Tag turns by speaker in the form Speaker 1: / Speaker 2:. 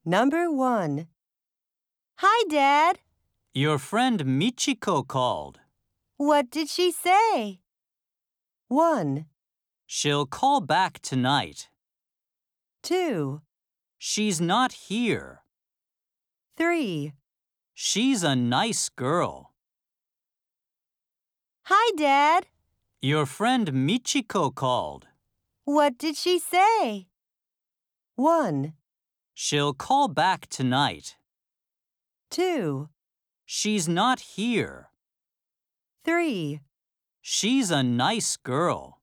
Speaker 1: Number 1. Hi, Dad.
Speaker 2: Your friend Michiko called.
Speaker 1: What did she say? 1,
Speaker 2: She'll call back tonight.
Speaker 1: 2,
Speaker 2: She's not here.
Speaker 1: 3.
Speaker 2: She's a nice girl.
Speaker 1: Hi, Dad.
Speaker 2: Your friend Michiko called.
Speaker 1: What did she say? 1,
Speaker 2: She'll call back tonight.
Speaker 1: 2,
Speaker 2: She's not here.
Speaker 1: 3.
Speaker 2: She's a nice girl.